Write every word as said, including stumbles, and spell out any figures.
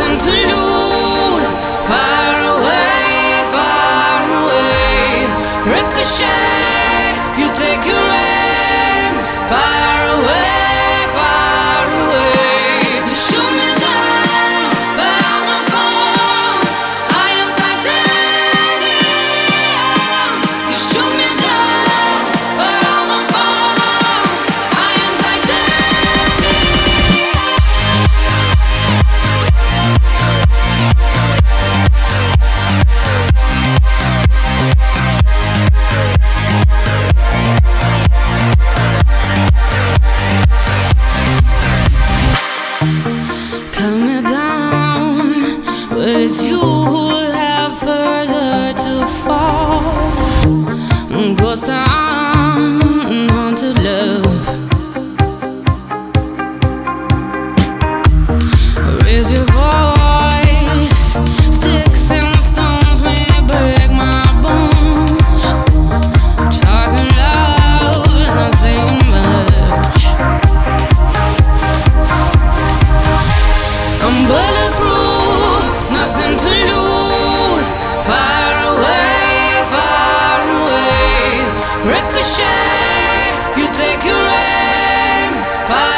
nothing to lose. Far away, far away. Ricochet, you take your aim. Far away, far away. You shoot me down, but I won't fall. I am titanium. You shoot me down, but I won't fall. I am cut me down, but it's you who have further to fall. Ghost town, haunted love. Raise your voice, sticks and stones may break my bones. Talking loud, not saying much. I'm bulletproof, nothing to lose. Far away, far away. Ricochet, you take your aim. Far